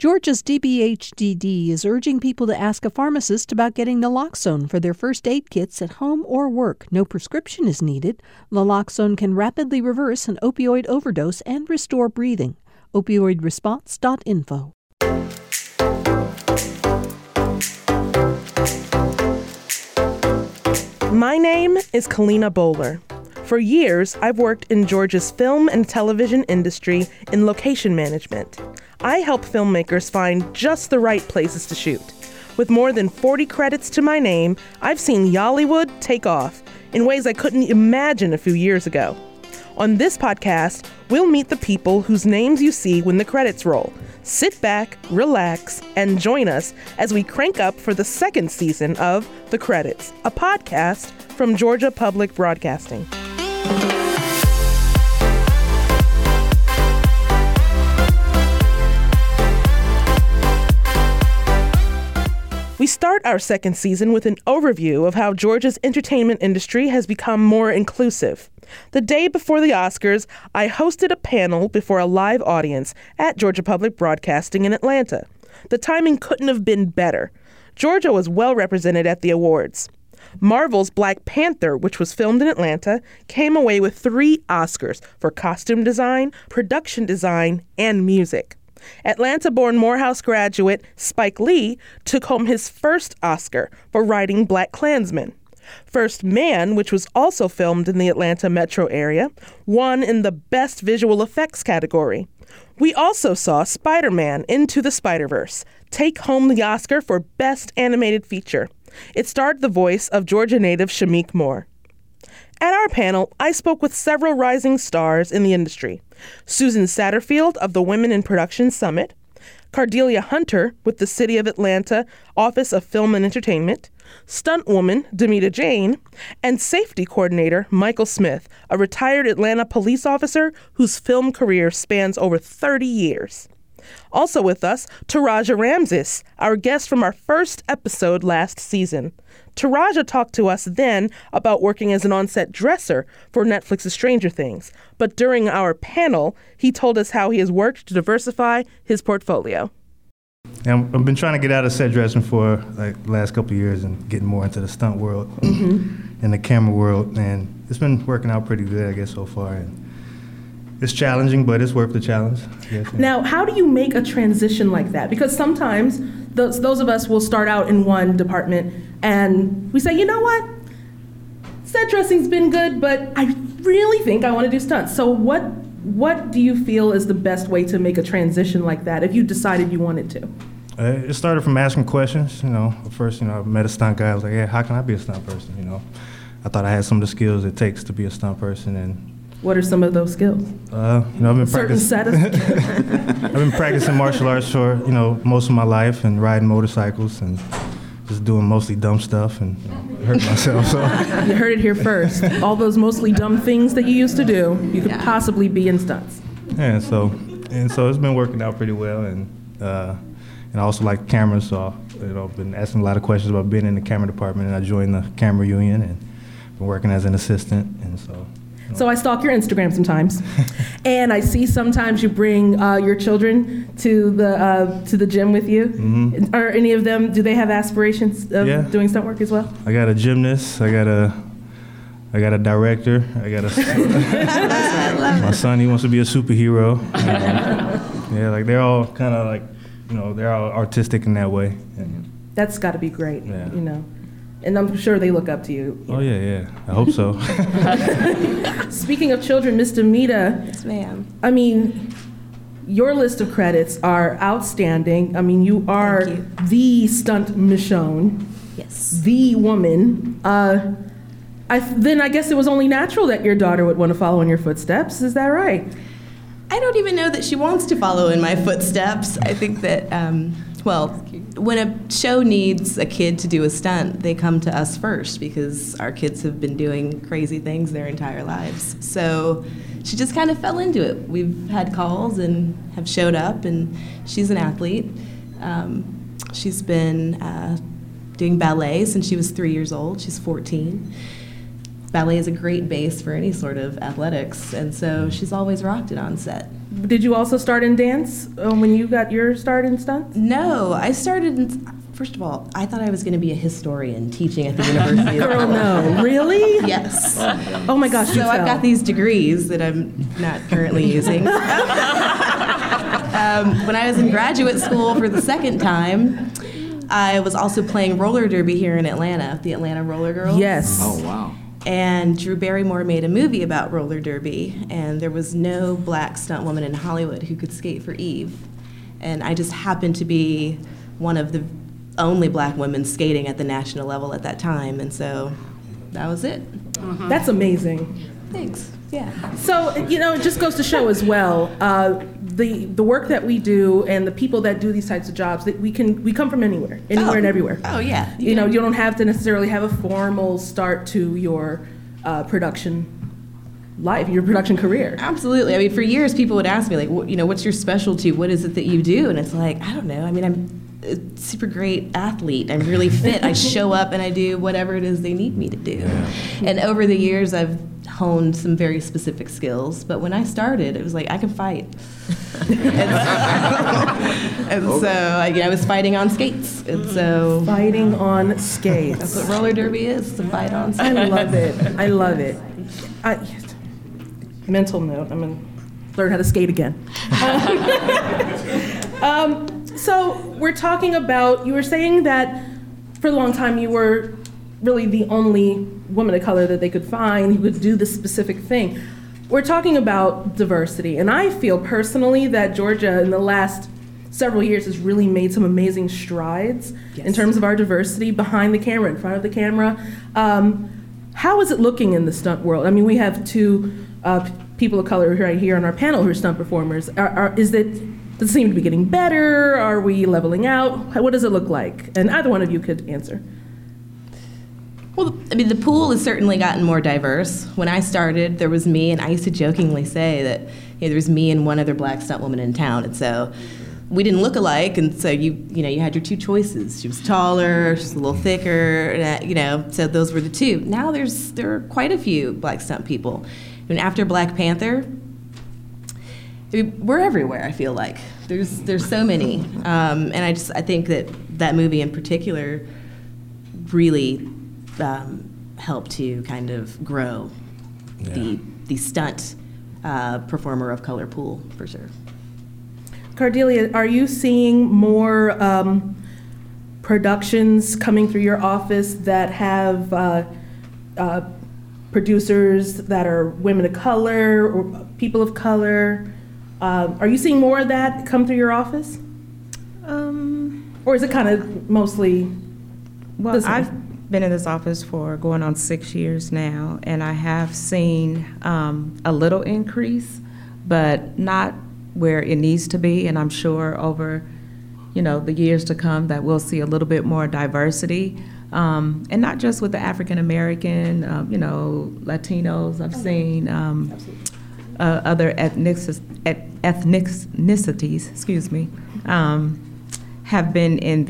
Georgia's DBHDD is urging people to ask a pharmacist about getting naloxone for their first aid kits at home or work. No prescription is needed. Naloxone can rapidly reverse an opioid overdose and restore breathing. Opioidresponse.info. My name is Kalina Bowler. For years, I've worked in Georgia's film and television industry in location management. I help filmmakers find just the right places to shoot. With more than 40 credits to my name, I've seen Yollywood take off in ways I couldn't imagine a few years ago. On this podcast, we'll meet the people whose names you see when the credits roll. Sit back, relax, and join us as we crank up for the second season of The Credits, a podcast from Georgia Public Broadcasting. We start our second season with an overview of how Georgia's entertainment industry has become more inclusive. The day before the Oscars, I hosted a panel before a live audience at Georgia Public Broadcasting in Atlanta. The timing couldn't have been better. Georgia was well represented at the awards. Marvel's Black Panther, which was filmed in Atlanta, came away with 3 Oscars for costume design, production design, and music. Atlanta-born Morehouse graduate Spike Lee took home his first Oscar for writing BlacKkKlansman. First Man, which was also filmed in the Atlanta metro area, won in the Best Visual Effects category. We also saw Spider-Man Into the Spider-Verse take home the Oscar for Best Animated Feature. It starred the voice of Georgia native Shameik Moore. At our panel, I spoke with several rising stars in the industry. Susan Satterfield of the Women in Production Summit, Cardelia Hunter with the City of Atlanta Office of Film and Entertainment, stunt woman Demita Jane, and safety coordinator Michael Smith, a retired Atlanta police officer whose film career spans over 30 years. Also with us, Taraja Ramses, our guest from our first episode last season. Taraja talked to us then about working as an on-set dresser for Netflix's Stranger Things. But during our panel, he told us how he has worked to diversify his portfolio. And I've been trying to get out of set dressing for like the last couple of years and getting more into the stunt world and the camera world. And it's been working out pretty good, I guess, so far. And it's challenging, but it's worth the challenge. Yes, Now, how do you make a transition like that? Because sometimes those of us will start out in one department and we say, you know what? Set dressing's been good, but I really think I want to do stunts. So what do you feel is the best way to make a transition like that if you decided you wanted to? It started from asking questions. First, I met a stunt guy. I was like, yeah, how can I be a stunt person? I thought I had some of the skills it takes to be a stunt person. And what are some of those skills? I've been I've been practicing martial arts for most of my life and riding motorcycles and just doing mostly dumb stuff and hurt myself. So you heard it here first. All those mostly dumb things that you used to do, you could possibly be in stunts. Yeah, so it's been working out pretty well, and I also like cameras, so I've been asking a lot of questions about being in the camera department, and I joined the camera union and been working as an assistant, and so. So I stalk your Instagram sometimes, and I see sometimes you bring your children to the gym with you. Mm-hmm. Are any of them? Do they have aspirations of doing stunt work as well? I got a gymnast. I got a director. I got a my son. He wants to be a superhero. Like they're all kind of like they're all artistic in that way. That's got to be great. And I'm sure they look up to you. Oh, yeah. I hope so. Speaking of children, Miss Demita. Yes, ma'am. I mean, your list of credits are outstanding. I mean, you are the stunt Michonne. Yes. The woman. Then I guess it was only natural that your daughter would want to follow in your footsteps. Is that right? I don't even know that she wants to follow in my footsteps. I think that, when a show needs a kid to do a stunt, they come to us first because our kids have been doing crazy things their entire lives. So she just kind of fell into it. We've had calls and have showed up, and she's an athlete. She's been doing ballet since she was 3 years old. She's 14. Ballet is a great base for any sort of athletics, and so she's always rocked it on set. Did you also start in dance when you got your start in stunts? No, I started in, first of all, I thought I was going to be a historian teaching at the University of Girl, no. Really? Yes. Oh my gosh, So I've got these degrees that I'm not currently using. When I was in graduate school for the second time, I was also playing roller derby here in Atlanta, the Atlanta Roller Girls. Yes. Oh, wow. And Drew Barrymore made a movie about roller derby, and there was no black stunt woman in Hollywood who could skate for Eve. And I just happened to be one of the only black women skating at the national level at that time, and so that was it. That's amazing. Thanks. Yeah. So, it just goes to show as well, the work that we do and the people that do these types of jobs, that we come from anywhere and everywhere. Oh, yeah. You don't have to necessarily have a formal start to your production life, your production career. Absolutely. I mean, for years, people would ask me, like, what's your specialty? What is it that you do? And it's like, I don't know. I mean, I'm a super great athlete. I'm really fit. I show up and I do whatever it is they need me to do. Yeah. And over the years, I've honed some very specific skills. But when I started, it was like, I can fight. and so I was fighting on skates. And so Fighting on skates. that's what roller derby is, to fight on skates. I love it. Mental note, I'm going to learn how to skate again. So we're talking about, you were saying that for a long time you were really the only woman of color that they could find who could do this specific thing. We're talking about diversity, and I feel personally that Georgia in the last several years has really made some amazing strides in terms of our diversity behind the camera, in front of the camera. How is it looking in the stunt world? I mean, we have two people of color right here on our panel who are stunt performers. Does it seem to be getting better? Are we leveling out? What does it look like? And either one of you could answer. Well, I mean, the pool has certainly gotten more diverse. When I started, there was me, and I used to jokingly say that there was me and one other black stunt woman in town, and so we didn't look alike, and so you had your two choices. She was taller, she was a little thicker, so those were the two. Now there are quite a few black stunt people. And after Black Panther, we're everywhere. I feel like there's so many, and I think that movie in particular really helped to kind of grow the stunt performer of color pool, for sure. Cardelia, are you seeing more productions coming through your office that have producers that are women of color or people of color? Are you seeing more of that come through your office? Or is it kind of mostly? Well, I've been in this office for going on 6 years now, and I have seen a little increase, but not where it needs to be. And I'm sure over, the years to come that we'll see a little bit more diversity, and not just with the African American, Latinos. I've seen other ethnicities, have been in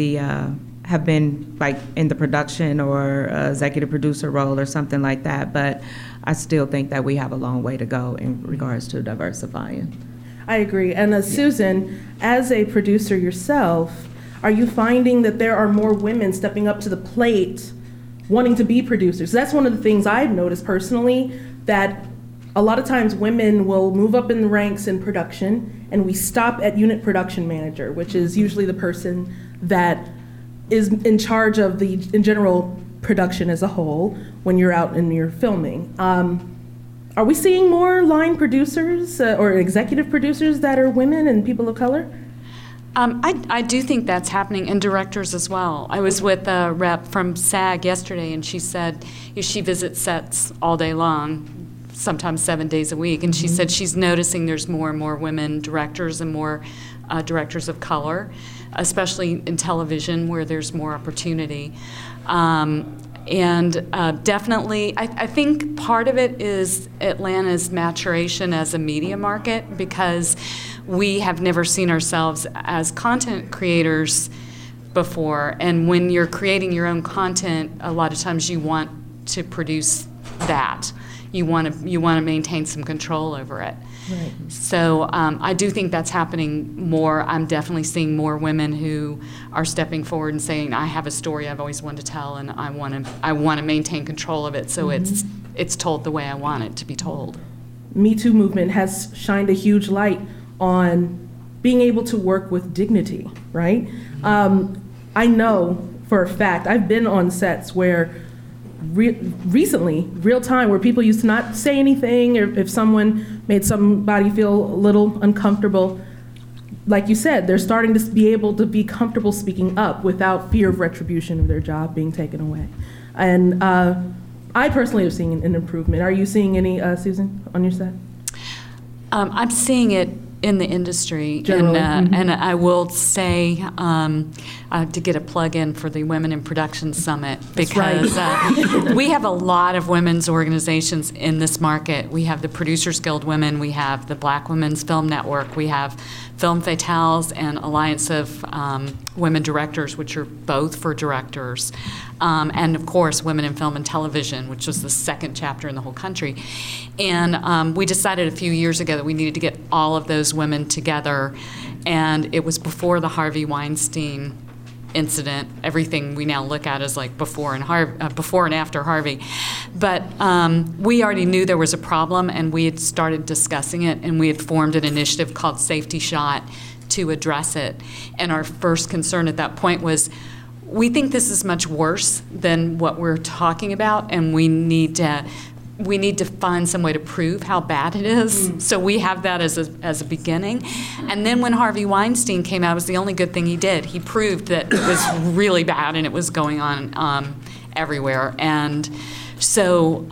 the production or executive producer role or something like that, but I still think that we have a long way to go in regards to diversifying. I agree. And Susan, as a producer yourself, are you finding that there are more women stepping up to the plate wanting to be producers? That's one of the things I've noticed personally, that a lot of times women will move up in the ranks in production, and we stop at unit production manager, which is usually the person that is in charge of the in general production as a whole when you're out and you're filming. Are we seeing more line producers or executive producers that are women and people of color? I do think that's happening, and directors as well. I was with a rep from SAG yesterday, and she said she visits sets all day long, sometimes 7 days a week, and she said she's noticing there's more and more women directors and more directors of color, especially in television where there's more opportunity. And definitely, I think part of it is Atlanta's maturation as a media market, because we have never seen ourselves as content creators before. And when you're creating your own content, a lot of times you want to produce that. you want to maintain some control over it. Right. So I do think that's happening more. I'm definitely seeing more women who are stepping forward and saying, I have a story I've always wanted to tell, and I want to maintain control of it so it's told the way I want it to be told. Me Too movement has shined a huge light on being able to work with dignity, right? I know for a fact, I've been on sets where recently, real time, where people used to not say anything, or if someone made somebody feel a little uncomfortable, like you said, they're starting to be able to be comfortable speaking up without fear of retribution of their job being taken away. And I personally have seen an improvement. Are you seeing any, Susan, on your set? I'm seeing it in the industry, and I will say to get a plug in for the Women in Production Summit, because we have a lot of women's organizations in this market. We have the Producers Guild Women, we have the Black Women's Film Network, we have Film Fatales and Alliance of Women Directors, which are both for directors, and of course Women in Film and Television, which was the second chapter in the whole country. And we decided a few years ago that we needed to get all of those women together, and it was before the Harvey Weinstein incident. Everything we now look at is like before and after Harvey. But we already knew there was a problem, and we had started discussing it, and we had formed an initiative called Safety Shot to address it. And our first concern at that point was, we think this is much worse than what we're talking about, and we need to find some way to prove how bad it is. So we have that as a beginning. And then when Harvey Weinstein came out, it was the only good thing he did. He proved that it was really bad and it was going on everywhere. And so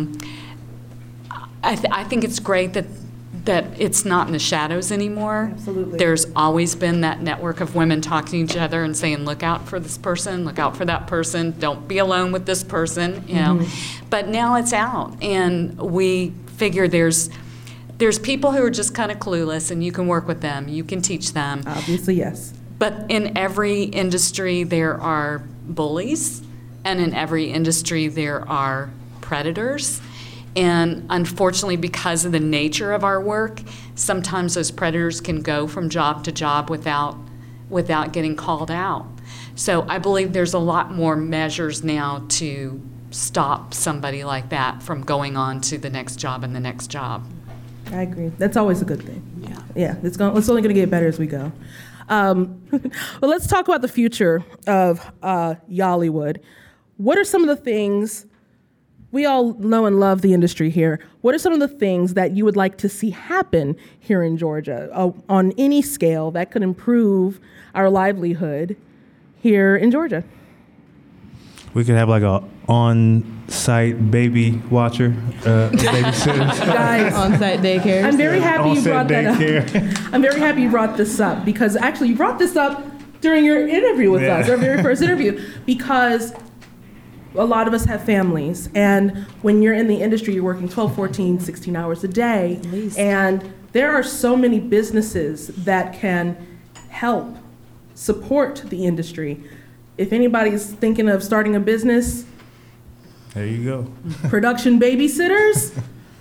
I think it's great that it's not in the shadows anymore. Absolutely. There's always been that network of women talking to each other and saying, look out for this person, look out for that person, don't be alone with this person, you know. But now it's out, and we figure there's people who are just kind of clueless, and you can work with them, you can teach them. Obviously, yes. But in every industry there are bullies, and in every industry there are predators. And unfortunately, because of the nature of our work, sometimes those predators can go from job to job without getting called out. So I believe there's a lot more measures now to stop somebody like that from going on to the next job and the next job. I agree. That's always a good thing. Yeah. It's only going to get better as we go. Well, let's talk about the future of Yollywood. What are some of the things? We all know and love the industry here. What are some of the things that you would like to see happen here in Georgia on any scale that could improve our livelihood here in Georgia? We could have like a on-site baby watcher, babysitter. Guys, On-site daycare. I'm very happy you brought that daycare. up. I'm very happy you brought this up, because actually you brought this up during your interview with us, our very first interview, because a lot of us have families, and when you're in the industry, you're working 12, 14, 16 hours a day, and there are so many businesses that can help support the industry. If anybody's thinking of starting a business, There you go. production babysitters,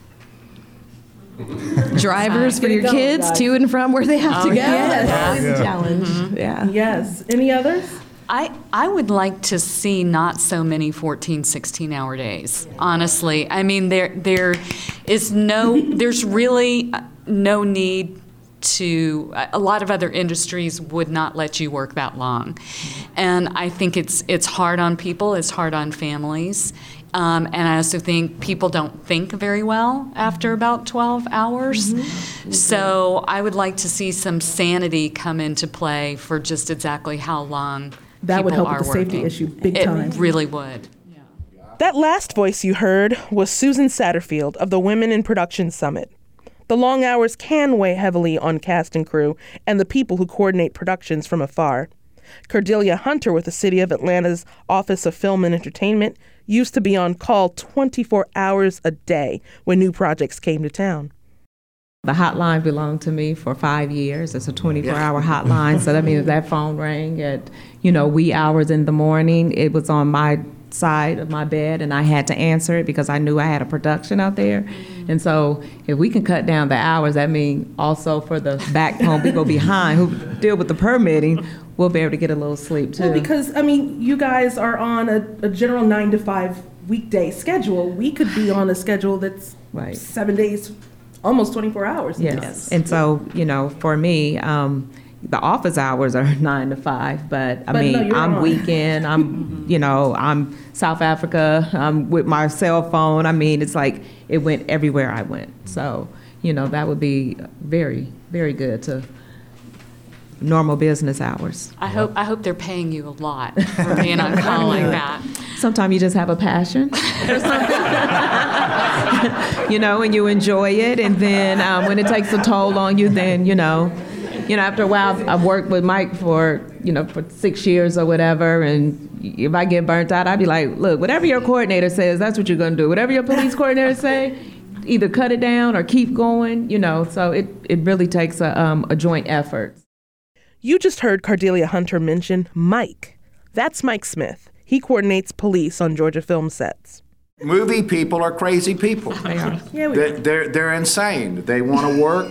Drivers for your Get it going, kids guys. to and from where they have to go. yes. That's always Yeah. a challenge. Yeah. yes. Any others? I would like to see not so many 14, 16-hour days, honestly. I mean, there's really no need to, a lot of other industries would not let you work that long. And I think it's hard on people, it's hard on families. And I also think people don't think very well after about 12 hours. So I would like to see some sanity come into play for just exactly how long That would people help with are the safety working. issue big time. It really would. That last voice you heard was Susan Satterfield of the Women in Production Summit. The long hours can weigh heavily on cast and crew and the people who coordinate productions from afar. Cordelia Hunter with the City of Atlanta's Office of Film and Entertainment used to be on call 24 hours a day when new projects came to town. The hotline belonged to me for 5 years. It's a 24-hour hotline, so that means if that phone rang at, wee hours in the morning, it was on my side of my bed, and I had to answer it because I knew I had a production out there. And so if we can cut down the hours, that means also for the back home people behind who deal with the permitting, we'll be able to get a little sleep too. Well, because, I mean, you guys are on a general 9 to 5 weekday schedule. We could be on a schedule that's 7 days, almost 24 hours. Yes. And so, for me, the office hours are 9 to 5, but I'm weekend, I'm, I'm South Africa, I'm with my cell phone. I mean, it's like it went everywhere I went. So, that would be very, very good to normal business hours. I hope they're paying you a lot for being on call like that. Sometimes you just have a passion or something, and you enjoy it. And then when it takes a toll on you, then, after a while, I've worked with Mike for 6 years or whatever. And if I get burnt out, I'd be like, look, whatever your coordinator says, that's what you're going to do. Whatever your police coordinator say, either cut it down or keep going, So it really takes a joint effort. You just heard Cardelia Hunter mention Mike. That's Mike Smith. He coordinates police on Georgia film sets. Movie people are crazy people. They are. Yeah, They're insane. They want to work.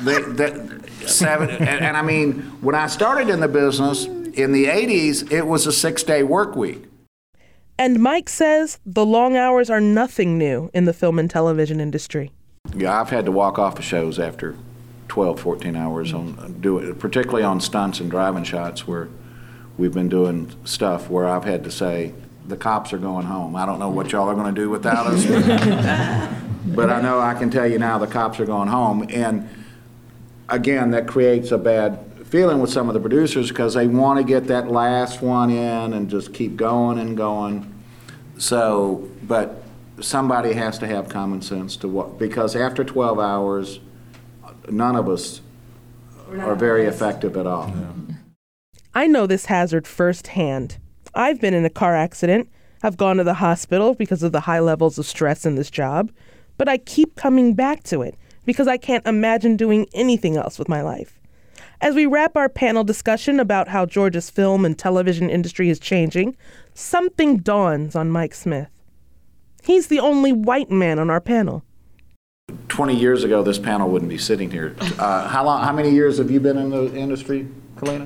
And I mean, when I started in the business in the 80s, it was a 6-day work week. And Mike says the long hours are nothing new in the film and television industry. Yeah, I've had to walk off of shows after 12, 14 hours particularly on stunts and driving shots where we've been doing stuff where I've had to say, the cops are going home. I don't know what y'all are going to do without us, but I know I can tell you now the cops are going home. And again, that creates a bad feeling with some of the producers because they want to get that last one in and just keep going and going. So, but somebody has to have common sense because after 12 hours, none of us are very effective at all. Yeah. I know this hazard firsthand. I've been in a car accident. I've gone to the hospital because of the high levels of stress in this job, but I keep coming back to it because I can't imagine doing anything else with my life. As we wrap our panel discussion about how Georgia's film and television industry is changing, something dawns on Mike Smith. He's the only white man on our panel. 20 years ago, this panel wouldn't be sitting here. How many years have you been in the industry, Kalina?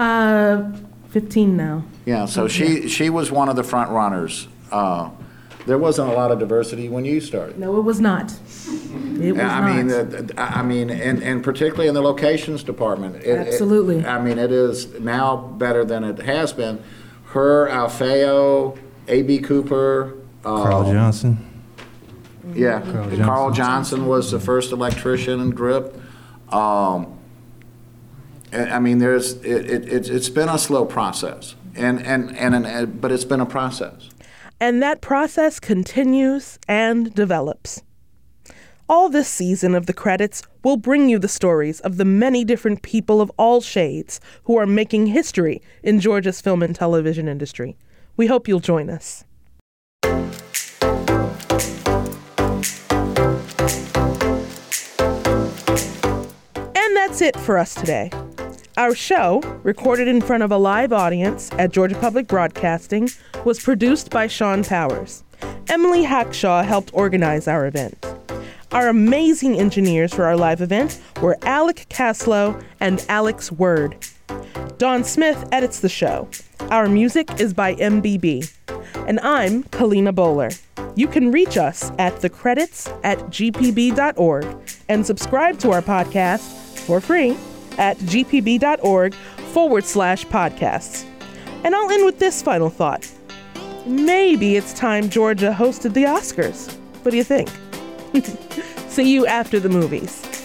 15 now. Yeah, so she was one of the front runners. There wasn't a lot of diversity when you started. No, it was not. It was not. I mean, and particularly in the locations department. Absolutely. It is now better than it has been. Her, Alfeo, A.B. Cooper. Carl Johnson. Yeah, Carl Johnson was the first electrician in GRIP. It's been a slow process, but it's been a process. And that process continues and develops. All this season of The Credits will bring you the stories of the many different people of all shades who are making history in Georgia's film and television industry. We hope you'll join us. That's it for us today. Our show, recorded in front of a live audience at Georgia Public Broadcasting, was produced by Sean Powers. Emily Hackshaw helped organize our event. Our amazing engineers for our live event were Alec Caslow and Alex Word. Dawn Smith edits the show. Our music is by MBB. And I'm Kalina Bowler. You can reach us at thecredits@gpb.org and subscribe to our podcast for free at gpb.org/podcasts. And I'll end with this final thought. Maybe it's time Georgia hosted the Oscars. What do you think? See you after the movies.